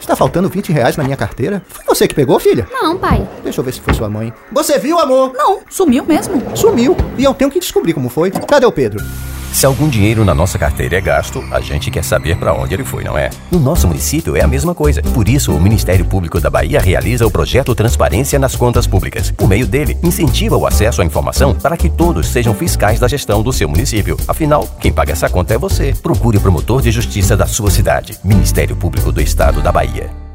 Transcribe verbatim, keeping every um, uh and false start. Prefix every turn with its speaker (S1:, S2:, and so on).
S1: Tá faltando vinte reais na minha carteira? Foi você que pegou, filha?
S2: Não, pai.
S1: Deixa eu ver se foi sua mãe. Você viu, amor?
S3: Não, sumiu mesmo.
S1: Sumiu. E eu tenho que descobrir como foi. Cadê o Pedro?
S4: Se algum dinheiro na nossa carteira é gasto, a gente quer saber para onde ele foi, não é? No nosso município é a mesma coisa. Por isso, o Ministério Público da Bahia realiza o projeto Transparência nas Contas Públicas. Por meio dele, incentiva o acesso à informação para que todos sejam fiscais da gestão do seu município. Afinal, quem paga essa conta é você. Procure o promotor de justiça da sua cidade. Ministério Público do Estado da Bahia.